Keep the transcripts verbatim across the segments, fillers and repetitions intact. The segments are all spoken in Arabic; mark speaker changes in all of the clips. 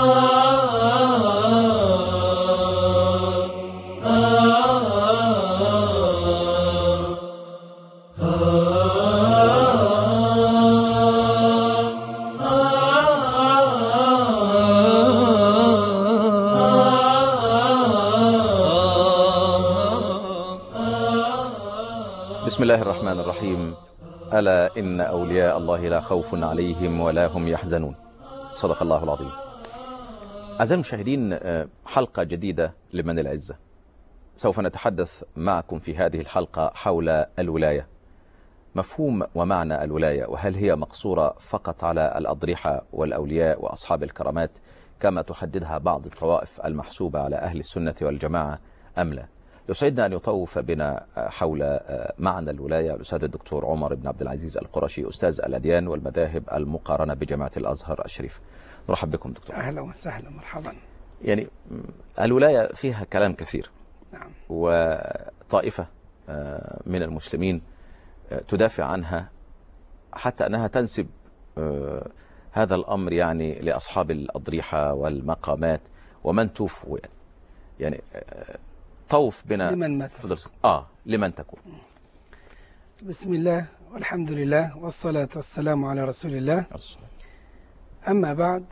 Speaker 1: بسم الله الرحمن الرحيم. ألا إن أولياء الله لا خوف عليهم ولا هم يحزنون. صدق الله العظيم. أعزائي المشاهدين، حلقة جديدة لمن العزة. سوف نتحدث معكم في هذه الحلقة حول الولاية، مفهوم ومعنى الولاية، وهل هي مقصورة فقط على الأضرحة والأولياء وأصحاب الكرامات كما تحددها بعض الطوائف المحسوبة على أهل السنة والجماعة أم لا؟ يسعدنا أن يطوف بنا حول معنى الولاية الأستاذ الدكتور عمر بن عبد العزيز القرشي، أستاذ الأديان والمذاهب المقارنة بجامعة الأزهر الشريف. نرحب بكم دكتور.
Speaker 2: أهلا وسهلا، مرحبا.
Speaker 1: يعني الولاية فيها كلام كثير.
Speaker 2: نعم.
Speaker 1: وطائفة من المسلمين تدافع عنها حتى أنها تنسب هذا الأمر يعني لأصحاب الأضرحة والمقامات ومن توفوا يعني, يعني طوف بنا
Speaker 2: لمن مات.
Speaker 1: آه لمن تكون.
Speaker 2: بسم الله والحمد لله والصلاة والسلام على رسول الله. أما بعد،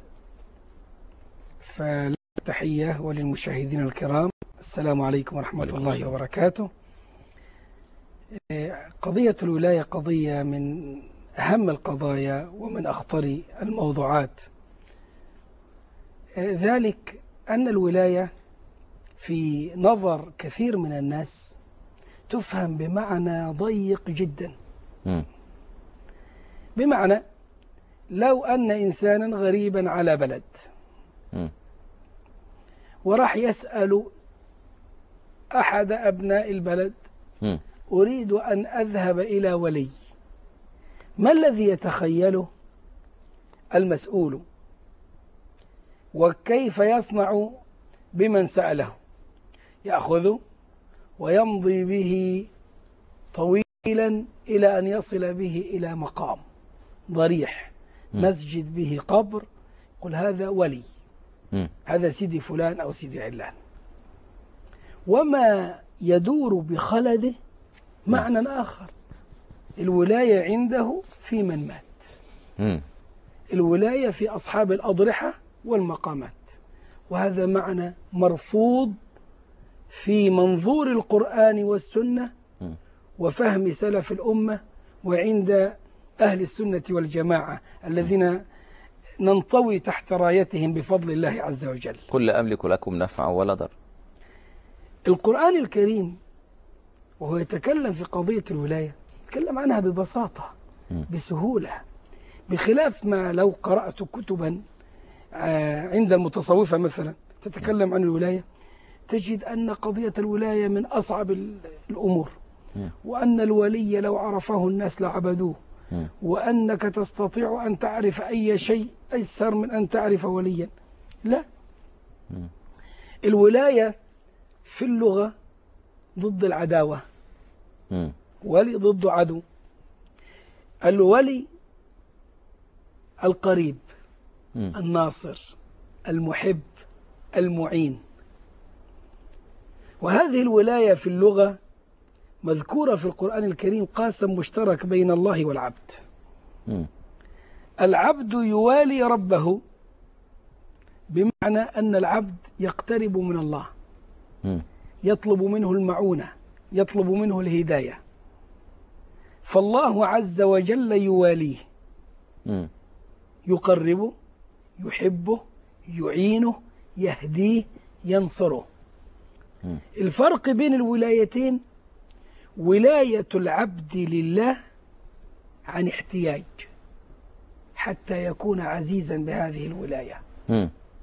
Speaker 2: فالتحية وللمشاهدين الكرام، السلام عليكم ورحمة الله وبركاته. قضية الولاية قضية من أهم القضايا ومن أخطر الموضوعات، ذلك أن الولاية في نظر كثير من الناس تفهم بمعنى ضيق جدا. م. بمعنى لو أن إنسانا غريبا على بلد م. وراح يسأل أحد أبناء البلد م. أريد أن أذهب إلى ولي، ما الذي يتخيله المسؤول؟ وكيف يصنع بمن سأله؟ يأخذ ويمضي به طويلا إلى أن يصل به إلى مقام ضريح، م. مسجد به قبر، قل هذا ولي، م. هذا سيدي فلان أو سيدي علان، وما يدور بخلده معنى آخر. الولاية عنده في من مات، م. الولاية في أصحاب الأضرحة والمقامات، وهذا معنى مرفوض في منظور القرآن والسنة وفهم سلف الأمة وعند أهل السنة والجماعة الذين ننطوي تحت رايتهم بفضل الله عز وجل.
Speaker 1: قل لا أملك لكم نفعا ولا ضر.
Speaker 2: القرآن الكريم وهو يتكلم في قضية الولاية يتكلم عنها ببساطة بسهولة، بخلاف ما لو قرأت كتبا عند المتصوفة مثلا تتكلم عن الولاية، تجد أن قضية الولاية من أصعب الأمور، وأن الولي لو عرفه الناس لعبدوه، وأنك تستطيع أن تعرف أي شيء أيسر من أن تعرف وليا. لا، الولاية في اللغة ضد العداوة، ولي ضد عدو. الولي القريب، الناصر، المحب، المعين. وهذه الولاية في اللغة مذكورة في القرآن الكريم قاسم مشترك بين الله والعبد. م. العبد يوالي ربه بمعنى أن العبد يقترب من الله، م. يطلب منه المعونة، يطلب منه الهداية، فالله عز وجل يواليه، م. يقربه، يحبه، يعينه، يهديه، ينصره. م. الفرق بين الولايتين ولاية العبد لله عن احتياج حتى يكون عزيزا بهذه الولاية، م.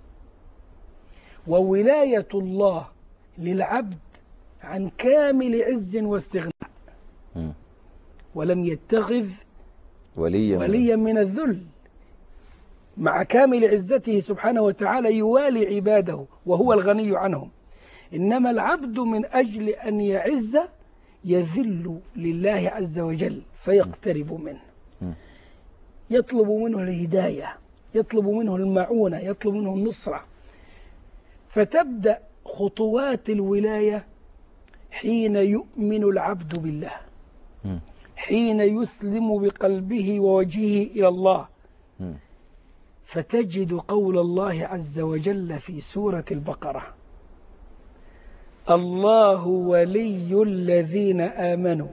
Speaker 2: وولاية الله للعبد عن كامل عز واستغناء، م. ولم يتخذ وليا, وليا من الذل، مع كامل عزته سبحانه وتعالى يوالي عباده وهو الغني عنهم. إنما العبد من أجل أن يعز يذل لله عز وجل فيقترب منه، يطلب منه الهداية، يطلب منه المعونة، يطلب منه النصرة. فتبدأ خطوات الولاية حين يؤمن العبد بالله، حين يسلم بقلبه ووجهه إلى الله. فتجد قول الله عز وجل في سورة البقرة: الله ولي الذين آمنوا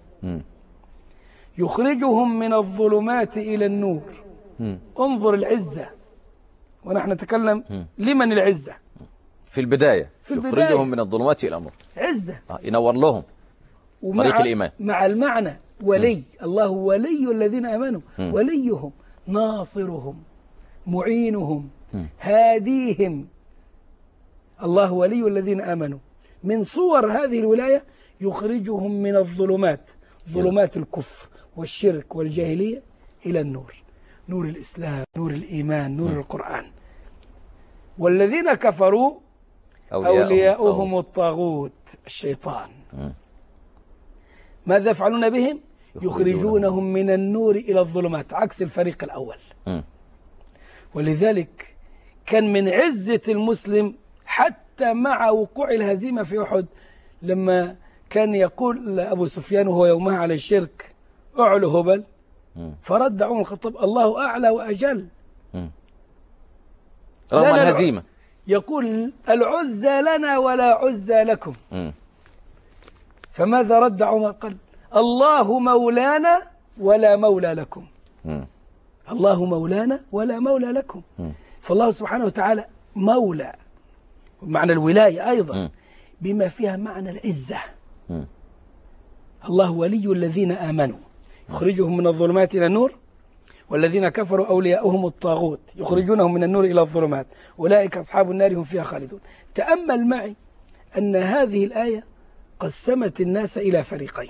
Speaker 2: يخرجهم من الظلمات إلى النور. انظر العزة، ونحن نتكلم لمن العزة
Speaker 1: في البداية،
Speaker 2: في البداية
Speaker 1: يخرجهم من الظلمات إلى النور،
Speaker 2: عزة،
Speaker 1: آه ينور لهم طريق الإيمان
Speaker 2: مع المعنى ولي. م. الله ولي الذين آمنوا، م. وليهم ناصرهم معينهم م. هاديهم. الله ولي الذين آمنوا. من صور هذه الولاية يخرجهم من الظلمات، ظلمات الكفر والشرك والجاهلية، إلى النور، نور الإسلام، نور الإيمان، نور م. القرآن. والذين كفروا أولياؤهم الطاغوت الشيطان. م. ماذا يفعلون بهم؟ يخرجونهم من النور إلى الظلمات، عكس الفريق الأول. م. ولذلك كان من عزة المسلم حتى مع وقوع الهزيمة في أحد، لما كان يقول أبو سفيان وهو يومها على الشرك: أعلى هبل، فرد عمر الخطاب: الله أعلى وأجل. م.
Speaker 1: رغم الهزيمة
Speaker 2: يقول: العزى لنا ولا عزى لكم. م. فماذا رد عمر؟ قال: الله مولانا ولا مولى لكم. م. الله مولانا ولا مولى لكم. م. فالله سبحانه وتعالى مولى، معنى الولاية أيضا م. بما فيها معنى العزة. م. الله ولي الذين آمنوا يخرجهم من الظلمات إلى النور، والذين كفروا أولياؤهم الطاغوت يخرجونهم من النور إلى الظلمات، أولئك أصحاب النار هم فيها خالدون. تأمل معي أن هذه الآية قسمت الناس إلى فريقين: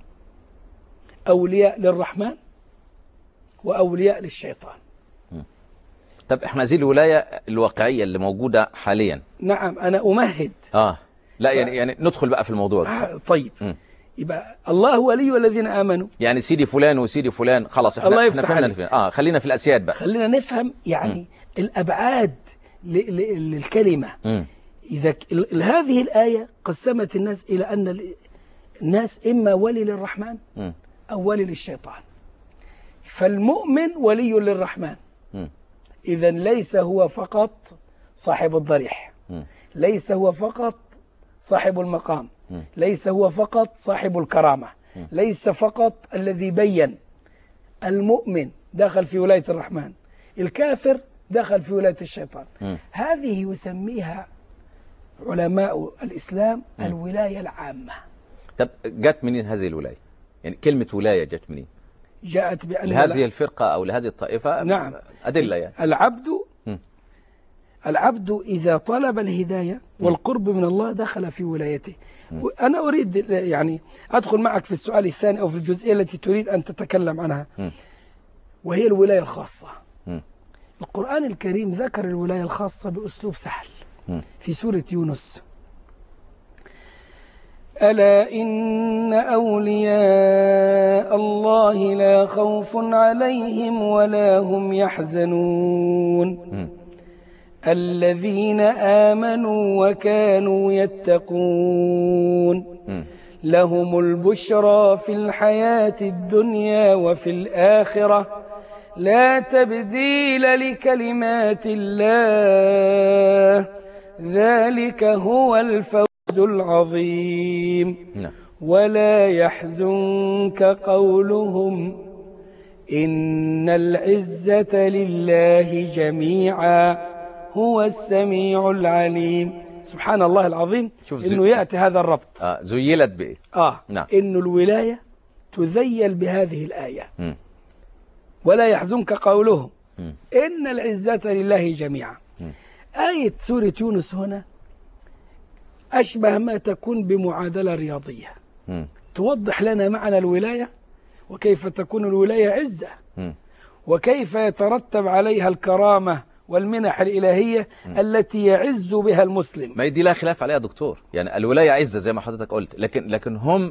Speaker 2: أولياء للرحمن وأولياء للشيطان.
Speaker 1: طب احنا هذه الولاية الواقعية اللي موجودة حاليا.
Speaker 2: نعم، أنا أمهد.
Speaker 1: آه لا ف... يعني يعني ندخل بقى في الموضوع ده.
Speaker 2: آه طيب. م. يبقى الله ولي الذين آمنوا،
Speaker 1: يعني سيدي فلان وسيدي فلان، خلاص احنا
Speaker 2: الله
Speaker 1: احنا فهمنا. اه خلينا في الأسياد بقى،
Speaker 2: خلينا نفهم يعني م. الأبعاد ل... ل... للكلمة. م. إذا ال... هذه الآية قسمت الناس إلى أن الناس إما ولي للرحمن م. أو ولي للشيطان. فالمؤمن ولي للرحمن، إذن ليس هو فقط صاحب الضريح، م. ليس هو فقط صاحب المقام، م. ليس هو فقط صاحب الكرامة، م. ليس فقط الذي بين. المؤمن دخل في ولاية الرحمن، الكافر دخل في ولاية الشيطان. م. هذه يسميها علماء الإسلام م. الولاية العامة.
Speaker 1: طب جت منين هذه الولاية؟ يعني كلمة ولاية جت منين؟
Speaker 2: جاءت بأن
Speaker 1: لهذه الفرقة أو لهذه الطائفة.
Speaker 2: نعم،
Speaker 1: أدلة يعني.
Speaker 2: العبد العبد إذا طلب الهداية والقرب من الله دخل في ولايته. أنا أريد يعني أدخل معك في السؤال الثاني أو في الجزئية التي تريد أن تتكلم عنها، وهي الولاية الخاصة. القرآن الكريم ذكر الولاية الخاصة بأسلوب سهل في سورة يونس: ألا إن أولياء الله لا خوف عليهم ولا هم يحزنون م. الذين آمنوا وكانوا يتقون م. لهم البشرى في الحياة الدنيا وفي الآخرة لا تبديل لكلمات الله ذلك هو الفوز العظيم. نعم. ولا يحزنك قولهم إن العزة لله جميعا هو السميع العليم. سبحان الله العظيم إنه يأتي هذا الربط.
Speaker 1: آه زيلت بإيه؟
Speaker 2: آه نعم. إنه الولاية تذيل بهذه الآية. م. ولا يحزنك قولهم م. إن العزة لله جميعا. م. آية سورة يونس هنا أشبه ما تكون بمعادلة رياضية م. توضح لنا معنى الولاية وكيف تكون الولاية عزة م. وكيف يترتب عليها الكرامة والمنح الإلهية م. التي يعز بها المسلم.
Speaker 1: ما دي لا خلاف عليها دكتور، يعني الولاية عزة زي ما حضرتك قلت، لكن لكن هم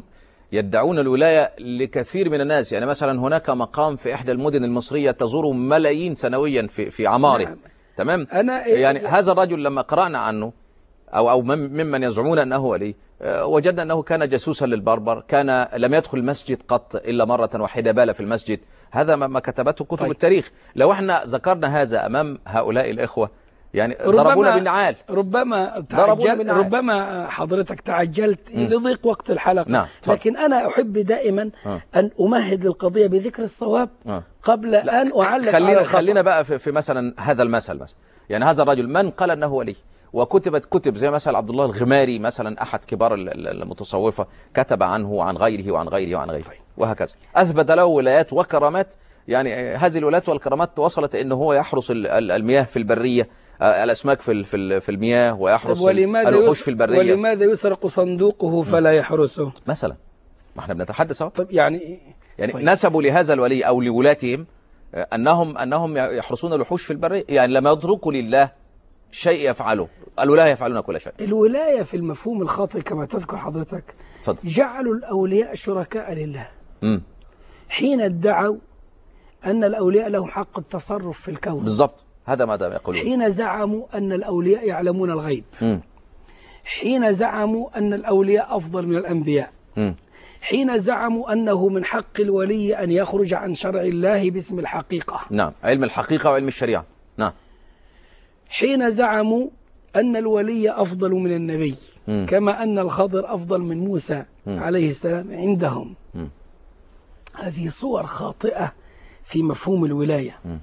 Speaker 1: يدعون الولاية لكثير من الناس. يعني مثلا هناك مقام في إحدى المدن المصرية تزوره ملايين سنويا في في عماره.
Speaker 2: نعم.
Speaker 1: تمام.
Speaker 2: أنا
Speaker 1: يعني هذا الرجل لما قرأنا عنه أو أو ممن يزعمون أنه ولي، وجدنا أنه كان جاسوسا للبربر، كان لم يدخل المسجد قط إلا مرة واحدة، بال في المسجد. هذا ما كتبته كتب
Speaker 2: طيب.
Speaker 1: التاريخ. لو احنا ذكرنا هذا أمام هؤلاء الإخوة يعني
Speaker 2: ربما
Speaker 1: ضربونا بالنعال.
Speaker 2: ربما
Speaker 1: ضربونا
Speaker 2: تعجل
Speaker 1: بالنعال.
Speaker 2: ربما حضرتك تعجلت
Speaker 1: م.
Speaker 2: لضيق وقت الحلقة.
Speaker 1: نعم.
Speaker 2: لكن أنا أحب دائما
Speaker 1: آه.
Speaker 2: أن أمهد للقضية بذكر الصواب
Speaker 1: آه.
Speaker 2: قبل أن أعلق
Speaker 1: خلينا
Speaker 2: على الخطأ.
Speaker 1: خلينا بقى في, في مثلا هذا المثل مثلا. يعني هذا الرجل من قال أنه ولي وكتبت كتب زي مثلا عبد الله الغماري مثلا، أحد كبار المتصوفة، كتب عنه وعن غيره وعن غيره وعن غيره وهكذا، أثبت له ولايات وكرامات. يعني هذه الولايات والكرامات وصلت أنه هو يحرس المياه في البرية، الأسماك في في في المياه، ويحرس الوحوش في البرية.
Speaker 2: ولماذا يسرق صندوقه فلا يحرسه
Speaker 1: مثلا؟ ما احنا بنتحدث اهو.
Speaker 2: طب يعني
Speaker 1: يعني
Speaker 2: طيب.
Speaker 1: نسبوا لهذا الولي أو لولاتهم أنهم أنهم يحرسون الوحوش في البرية. يعني لما يتركوا لله شيء يفعله، الولاية يفعلون كل شيء.
Speaker 2: الولاية في المفهوم الخاطئ كما تذكر حضرتك،
Speaker 1: فضل.
Speaker 2: جعلوا الأولياء شركاء لله.
Speaker 1: م.
Speaker 2: حين ادعوا أن الأولياء لهم حق التصرف في الكون.
Speaker 1: بالضبط، هذا ماذا يقولون.
Speaker 2: حين زعموا أن الأولياء يعلمون الغيب.
Speaker 1: م.
Speaker 2: حين زعموا أن الأولياء أفضل من الأنبياء.
Speaker 1: م.
Speaker 2: حين زعموا أنه من حق الولي أن يخرج عن شرع الله باسم الحقيقة.
Speaker 1: نعم، علم الحقيقة وعلم الشريعة. نعم.
Speaker 2: حين زعموا أن الولي أفضل من النبي، م. كما أن الخضر أفضل من موسى م. عليه السلام عندهم. م. هذه صور خاطئة في مفهوم الولاية. م.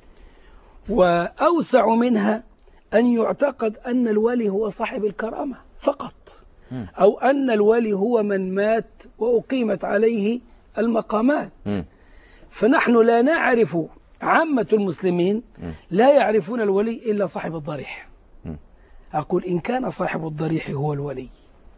Speaker 2: وأوسع منها أن يعتقد أن الولي هو صاحب الكرامة فقط، م. أو أن الولي هو من مات وأقيمت عليه المقامات. م. فنحن لا نعرف، عامة المسلمين م. لا يعرفون الولي إلا صاحب الضريح. م. أقول إن كان صاحب الضريح هو الولي،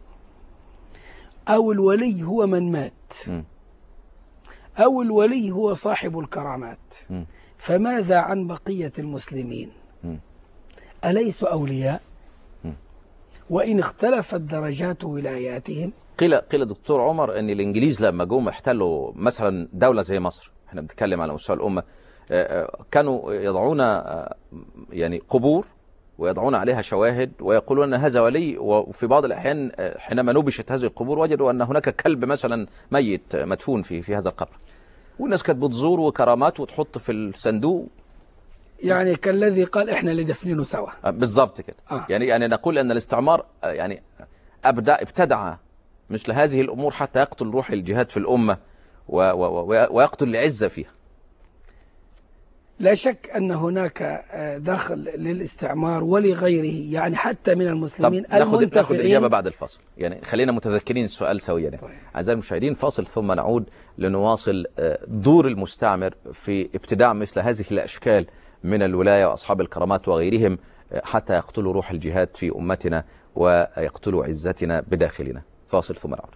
Speaker 2: أو الولي هو من مات، م. أو الولي هو صاحب الكرامات، م. فماذا عن بقية المسلمين؟ م. أليسوا أولياء؟ م. وإن اختلفت درجات ولاياتهم.
Speaker 1: قيل قيل دكتور عمر أن الإنجليز لما جم احتلوا مثلا دولة زي مصر، احنا بنتكلم على مستوى الأمة، كانوا يضعون يعني قبور ويضعون عليها شواهد ويقولون أن هذا ولي. وفي بعض الأحيان حينما نبشت هذه القبور وجدوا أن هناك كلب مثلا ميت مدفون في في هذا القبر، والناس كانت بتزور وكرامات وتحط في الصندوق.
Speaker 2: يعني كالذي قال احنا اللي دفنينه سوا.
Speaker 1: بالضبط كده. آه. يعني يعني نقول أن الاستعمار يعني أبدأ ابتدع مثل هذه الأمور حتى يقتل روح الجهاد في الأمة ويقتل العزة فيها.
Speaker 2: لا شك أن هناك دخل للاستعمار ولغيره، يعني حتى من المسلمين
Speaker 1: المنتفعين. ناخد الإجابة بعد الفصل، يعني خلينا متذكرين السؤال سويا. يعني طيب. أعزائي المشاهدين، فاصل ثم نعود لنواصل دور المستعمر في ابتداع مثل هذه الأشكال من الولاية وأصحاب الكرامات وغيرهم حتى يقتلوا روح الجهاد في أمتنا ويقتلوا عزتنا بداخلنا. فاصل ثم نعود.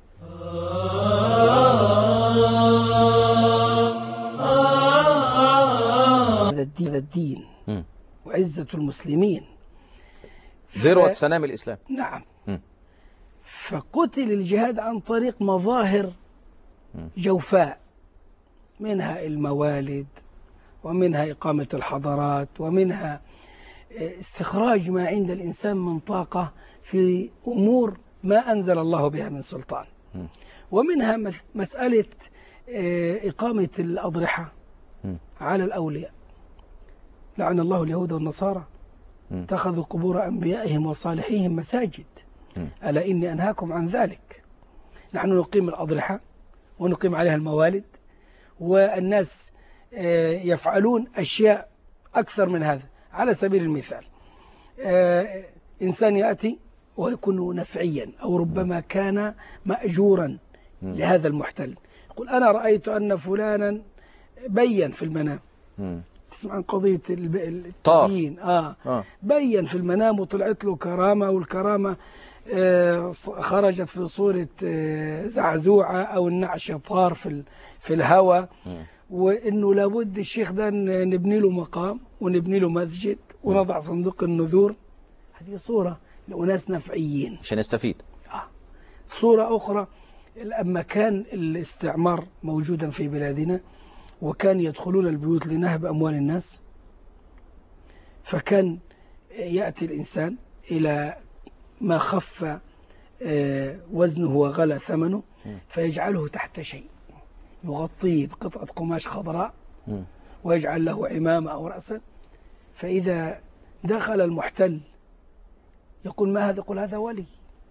Speaker 2: هذا الدين م. وعزة المسلمين
Speaker 1: ذروة ف... سنام الإسلام.
Speaker 2: نعم. م. فقتل الجهاد عن طريق مظاهر م. جوفاء، منها الموالد، ومنها إقامة الحضارات، ومنها استخراج ما عند الإنسان من طاقة في أمور ما أنزل الله بها من سلطان، م. ومنها مسألة إقامة الأضرحة م. على الأولياء. لعن الله اليهود والنصارى اتخذوا قبور أنبيائهم وصالحيهم مساجد، ألا إني أنهاكم عن ذلك. نحن نقيم الأضرحة ونقيم عليها الموالد، والناس يفعلون أشياء أكثر من هذا. على سبيل المثال، إنسان يأتي ويكون نفعيا أو ربما كان مأجورا لهذا المحتل، يقول أنا رأيت أن فلانا بين في المنام. تسمع عن قضية التبيين. آه. آه. بين في المنام وطلعت له كرامة، والكرامة آه خرجت في صورة آه زعزوعة أو النعش طار في في الهواء، وإنه لابد الشيخ ده نبني له مقام ونبني له مسجد ونضع صندوق النذور. هذه صورة لأناس نفعيين
Speaker 1: عشان يستفيد.
Speaker 2: آه. صورة أخرى لما كان الاستعمار موجودا في بلادنا وكان يدخلون البيوت لنهب أموال الناس، فكان يأتي الإنسان إلى ما خف وزنه وغلى ثمنه فيجعله تحت شيء، يغطيه بقطعة قماش خضراء ويجعل له عمامة أو رأسا، فإذا دخل المحتل يقول ما هذا؟ يقول هذا ولي،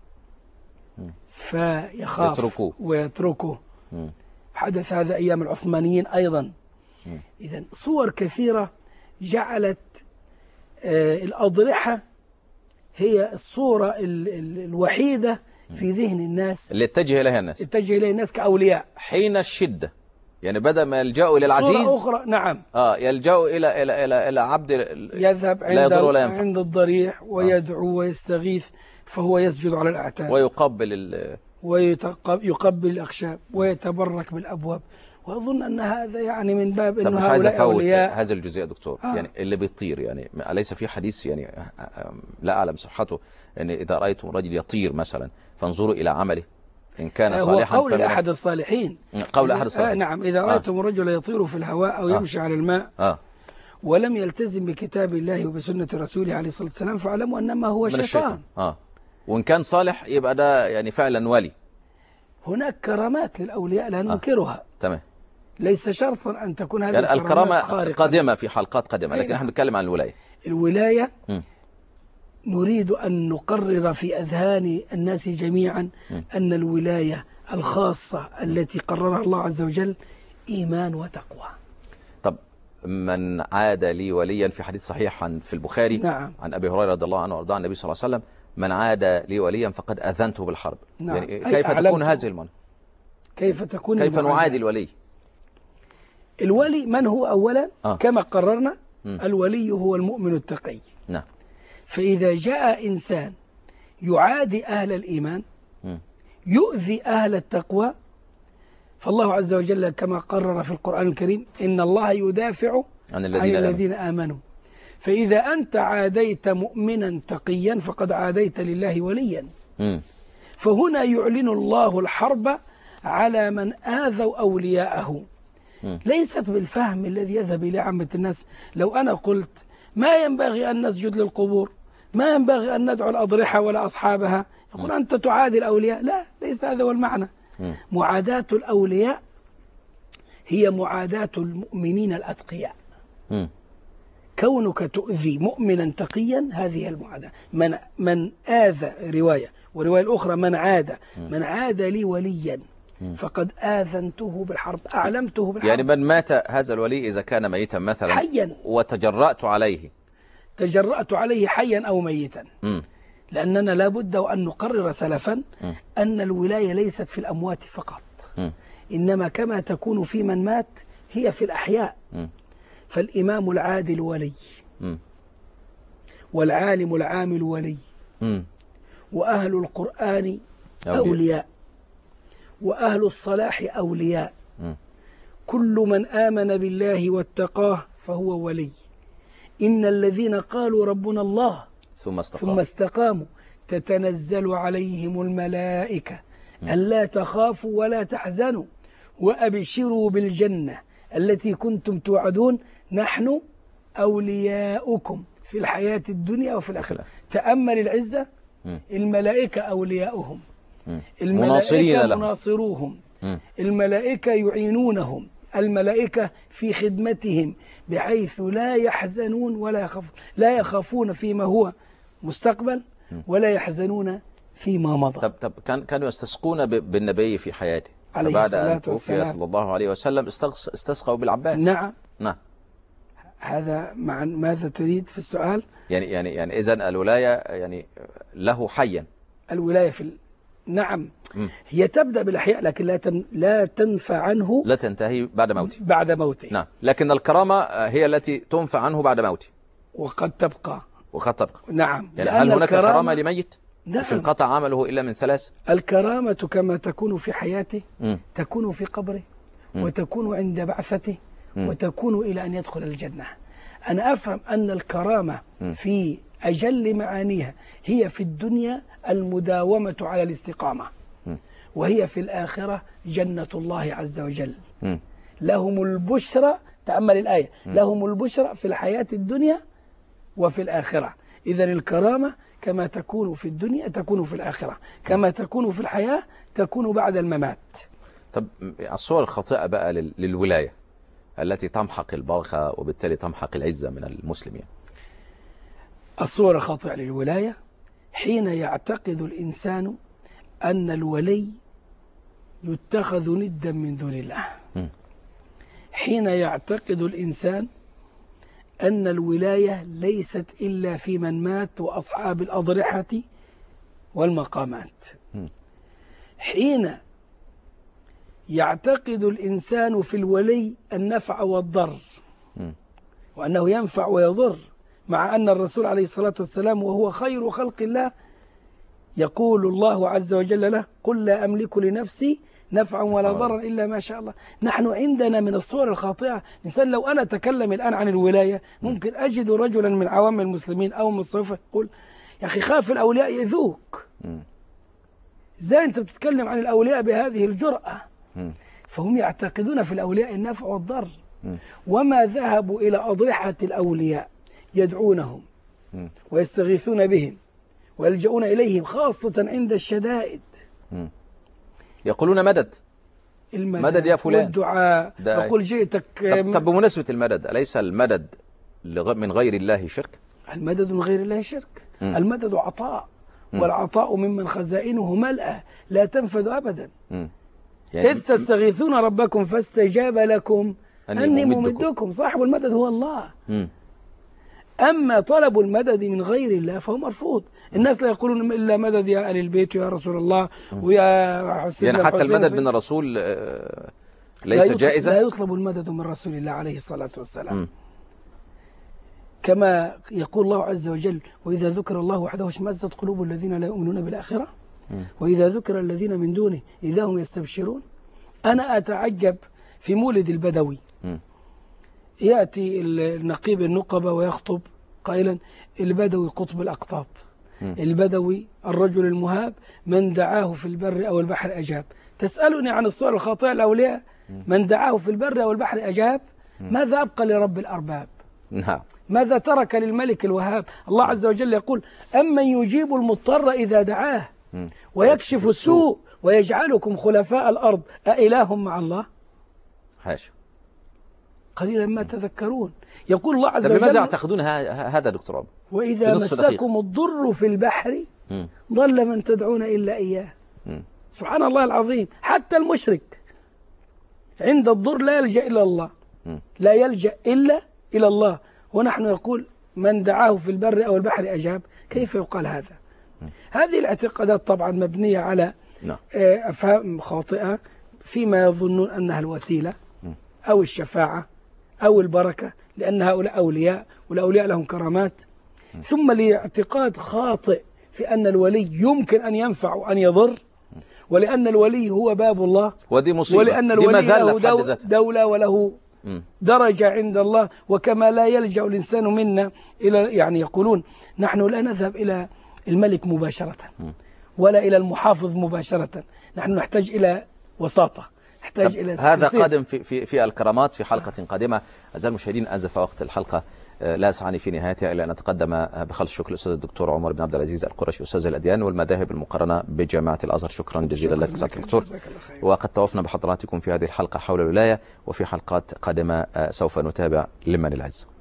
Speaker 2: فيخاف يتركوه. ويتركه. حدث هذا أيام العثمانيين أيضا. إذن صور كثيرة جعلت آه الأضرحة هي الصورة ال ال الوحيدة في ذهن الناس
Speaker 1: اللي اتجه إليها الناس
Speaker 2: اتجه إليها الناس كأولياء
Speaker 1: حين الشدة. يعني بدل ما يلجأوا إلى العزيز
Speaker 2: أخرى نعم
Speaker 1: آه يلجأوا إلى إلى إلى إلى عبد
Speaker 2: يذهب عند عند الضريح ويدعو آه. ويستغيث، فهو يسجد على الأعتاب
Speaker 1: ويقبل ال
Speaker 2: ويقبل الأخشاب ويتبرك بالأبواب. وأظن أن هذا يعني من باب أنه
Speaker 1: مش عايز
Speaker 2: هؤلاء أولياء.
Speaker 1: هذا الجزئية دكتور آه. يعني اللي بيطير، يعني أليس في حديث يعني لا أعلم صحته، أن يعني إذا رأيتم رجل يطير مثلا فانظروا إلى عمله إن كان صالحا.
Speaker 2: هو قول أحد الصالحين
Speaker 1: قول أحد الصالحين
Speaker 2: آه نعم إذا رأيتم الرجل يطير في الهواء أو يمشي آه. على الماء آه. ولم يلتزم بكتاب الله وبسنة رسوله عليه الصلاة والسلام فاعلموا أنما هو شيطان.
Speaker 1: آه. وإن كان صالح يبقى ده يعني فعلا ولي.
Speaker 2: هناك كرامات للأولياء لا ننكرها.
Speaker 1: آه. تمام.
Speaker 2: ليس شرطا أن تكون هذه
Speaker 1: يعني الكرامة قادمة في حلقات قادمة، لكن نحن نتكلم عن الولاية.
Speaker 2: الولاية م. نريد أن نقرر في أذهان الناس جميعا م. أن الولاية الخاصة التي قررها الله عز وجل إيمان وتقوى.
Speaker 1: طب من عاد لي وليا، في حديث صحيح عن في البخاري
Speaker 2: نعم.
Speaker 1: عن أبي هريرة رضي الله عنه وارضاه النبي صلى الله عليه وسلم: من عاد لي وليا فقد أذنته بالحرب.
Speaker 2: نعم.
Speaker 1: يعني كيف تكون هذه المنى؟
Speaker 2: كيف تكون
Speaker 1: كيف نعادي الولي؟
Speaker 2: الولي من هو أولا آه. كما قررنا م. الولي هو المؤمن التقي.
Speaker 1: نعم.
Speaker 2: فإذا جاء إنسان يعادي أهل الإيمان م. يؤذي أهل التقوى، فالله عز وجل كما قرر في القرآن الكريم إن الله يدافع
Speaker 1: عن الذين,
Speaker 2: عن الذين آمنوا. فإذا أنت عاديت مؤمنا تقيا فقد عاديت لله وليا. م. فهنا يعلن الله الحرب على من آذوا أولياءه. ليست بالفهم الذي يذهب إلى عامة الناس. لو أنا قلت ما ينبغي أن نسجد للقبور، ما ينبغي أن ندعو الأضرحة ولا أصحابها، يقول أنت تعادي الأولياء. لا، ليس هذا هو المعنى. معاداة الأولياء هي معاداة المؤمنين الأتقياء. كونك تؤذي مؤمنا تقيا هذه المعاداة. من من آذى، رواية ورواية الأخرى من عاد من عاد لي وليا فقد آذنته بالحرب، أعلمته بالحرب.
Speaker 1: يعني من مات هذا الولي إذا كان ميتا مثلا
Speaker 2: حيا
Speaker 1: وتجرأت عليه
Speaker 2: تجرأت عليه حيا أو ميتا م. لأننا لابد أن نقرر سلفا م. أن الولاية ليست في الأموات فقط م. إنما كما تكون في من مات هي في الأحياء. م. فالإمام العادل ولي م. والعالم العامل ولي م. وأهل القرآن أولياء, أولياء. وأهل الصلاح أولياء. م. كل من آمن بالله واتقاه فهو ولي. إن الذين قالوا ربنا الله
Speaker 1: ثم استقاموا,
Speaker 2: ثم استقاموا تتنزل عليهم الملائكة ألا تخافوا ولا تحزنوا وأبشروا بالجنة التي كنتم توعدون نحن أولياؤكم في الحياة الدنيا وفي الآخرة. تأمل العزة. م. الملائكة أولياؤهم، الملائكة مناصروهم، الملائكة يعينونهم، الملائكة في خدمتهم بحيث لا يحزنون ولا يخافون، لا يخافون فيما هو مستقبل ولا يحزنون فيما مضى.
Speaker 1: طب طب كان كانوا يستسقون بالنبي في حياته
Speaker 2: عليه الصلاة
Speaker 1: بعد أن توفي صلى الله عليه وسلم استسقوا بالعباس.
Speaker 2: نعم
Speaker 1: نعم.
Speaker 2: هذا مع ماذا تريد في السؤال؟
Speaker 1: يعني يعني يعني إذن الولاية يعني له حيا.
Speaker 2: الولاية في ال... نعم م. هي تبدأ بالأحياء لكن لا تن... لا تنفع عنه،
Speaker 1: لا تنتهي بعد موته.
Speaker 2: بعد موته
Speaker 1: نعم. لكن الكرامة هي التي تنفع عنه بعد موته
Speaker 2: وقد تبقى
Speaker 1: وقد تبقى.
Speaker 2: نعم.
Speaker 1: يعني هل هناك
Speaker 2: الكرامة...
Speaker 1: كرامة لميت؟
Speaker 2: نعم.
Speaker 1: مش انقطع عمله إلا من ثلاث.
Speaker 2: الكرامة كما تكون في حياته
Speaker 1: م.
Speaker 2: تكون في قبره م. وتكون عند بعثته م. وتكون إلى أن يدخل الجنة. أنا أفهم أن الكرامة م. في أجل معانيها هي في الدنيا المداومة على الاستقامة م. وهي في الآخرة جنة الله عز وجل.
Speaker 1: م.
Speaker 2: لهم البشرى، تأمل الآية، لهم البشرى في الحياة الدنيا وفي الآخرة. إذن الكرامة كما تكون في الدنيا تكون في الآخرة، كما تكون في الحياة تكون بعد الممات.
Speaker 1: طب الصور الخاطئة بقى لل- للولاية التي تمحق البركة وبالتالي تمحق العزة من المسلمين.
Speaker 2: الصورة الخاطئة للولاية حين يعتقد الإنسان أن الولي يتخذ ندا من دون الله.
Speaker 1: م.
Speaker 2: حين يعتقد الإنسان أن الولاية ليست إلا في من مات وأصحاب الأضرحة والمقامات.
Speaker 1: م.
Speaker 2: حين يعتقد الإنسان في الولي النفع والضر
Speaker 1: م.
Speaker 2: وأنه ينفع ويضر، مع أن الرسول عليه الصلاة والسلام وهو خير خلق الله يقول الله عز وجل له: قل لا أملك لنفسي نفعا ولا ضرا إلا ما شاء الله. نحن عندنا من الصور الخاطئة الإنسان لو أنا أتكلم الآن عن الولاية ممكن أجد رجلا من عوام المسلمين أو متصوفة يقول: يا أخي خاف الأولياء يذوك، إزاي أنت بتتكلم عن الأولياء بهذه الجرأة؟ فهم يعتقدون في الأولياء النفع والضر، وما ذهبوا إلى أضرحة الأولياء يدعونهم ويستغيثون بهم ويلجؤون إليهم خاصة عند الشدائد.
Speaker 1: يقولون مدد
Speaker 2: المدد
Speaker 1: مدد يا فلان،
Speaker 2: والدعاء. يقول جئتك.
Speaker 1: طب, طب بمناسبة المدد، أليس المدد لغ- من غير الله شرك؟
Speaker 2: المدد من غير الله شرك.
Speaker 1: م.
Speaker 2: المدد عطاء،
Speaker 1: م.
Speaker 2: والعطاء ممن خزائنه ملأى لا تنفذ أبدا.
Speaker 1: م.
Speaker 2: إذ تستغيثون ربكم فاستجاب لكم
Speaker 1: أني
Speaker 2: أني
Speaker 1: ممدكم.
Speaker 2: ممدكم. صاحب المدد هو الله.
Speaker 1: م.
Speaker 2: أما طلب المدد من غير الله فهو مرفوض. الناس لا يقولون إلا مدد يا آل البيت يا رسول الله ويا حسين.
Speaker 1: يعني حتى
Speaker 2: الحسين
Speaker 1: المدد من الرسول آه، ليس
Speaker 2: لا
Speaker 1: جائزا؟
Speaker 2: لا يطلب المدد من رسول الله عليه الصلاة والسلام.
Speaker 1: م.
Speaker 2: كما يقول الله عز وجل: وإذا ذكر الله وحده اشمأزت قلوب الذين لا يؤمنون بالآخرة وإذا ذكر الذين من دونه إذا هم يستبشرون. أنا أتعجب في مولد البدوي
Speaker 1: م.
Speaker 2: يأتي النقيب النقبة ويخطب قائلا: البدوي قطب الأقطاب،
Speaker 1: م.
Speaker 2: البدوي الرجل المهاب من دعاه في البر أو البحر أجاب. تسألني عن الصور الخاطئة الأولياء، من دعاه في البر أو البحر أجاب. ماذا أبقى لرب الأرباب؟
Speaker 1: نعم.
Speaker 2: ماذا ترك للملك الوهاب؟ الله عز وجل يقول: أمن يجيب المضطر إذا دعاه
Speaker 1: م.
Speaker 2: ويكشف السوء ويجعلكم خلفاء الأرض أإله مع الله؟
Speaker 1: حاشا.
Speaker 2: قليلا ما تذكرون. يقول الله عز
Speaker 1: طب
Speaker 2: وجل:
Speaker 1: لماذا يعتقدون ه- هذا دكتور عمر؟
Speaker 2: وإذا
Speaker 1: في نصف دقيقة.
Speaker 2: مسكم الضر في البحر
Speaker 1: م.
Speaker 2: ضل من تدعون إلا إياه.
Speaker 1: م.
Speaker 2: سبحان الله العظيم. حتى المشرك عند الضر لا يلجأ إلا الله،
Speaker 1: م.
Speaker 2: لا يلجأ إلا إلى الله، ونحن يقول من دعاه في البر أو البحر أجاب. كيف يقال هذا؟ هذه الاعتقادات طبعا مبنية على
Speaker 1: نعم.
Speaker 2: آه، أفهام خاطئة فيما يظنون أنها الوسيلة أو الشفاعة أو البركة، لأن هؤلاء أولياء والأولياء لهم كرامات. ثم لاعتقاد خاطئ في أن الولي يمكن أن ينفع وأن يضر، ولأن الولي هو باب الله،
Speaker 1: ودي مصيبة،
Speaker 2: ولأن
Speaker 1: دي
Speaker 2: الولي
Speaker 1: مذلة
Speaker 2: له
Speaker 1: في حد
Speaker 2: دو
Speaker 1: ذاتها.
Speaker 2: دولة وله
Speaker 1: م.
Speaker 2: درجة عند الله. وكما لا يلجأ الإنسان منا إلى، يعني يقولون نحن لا نذهب إلى الملك مباشرة ولا إلى المحافظ مباشرة، نحن نحتاج إلى وساطة، نحتاج إلى
Speaker 1: هذا
Speaker 2: سكرتير.
Speaker 1: قادم في في في الكرامات في حلقة قادمة. أعزائي المشاهدين، أنزف وقت الحلقة آه، لا يسعني في نهايتها إلا أن أتقدم آه، بخلص الشكر للأستاذ الدكتور عمر بن عبد العزيز القرشي، أستاذ الأديان والمذاهب المقارنة بجامعة الأزهر. شكرا جزيلا لك سعادة الدكتور. وقد توقفنا بحضراتكم في هذه الحلقة حول الولاية، وفي حلقات قادمة آه، سوف نتابع لمن العز.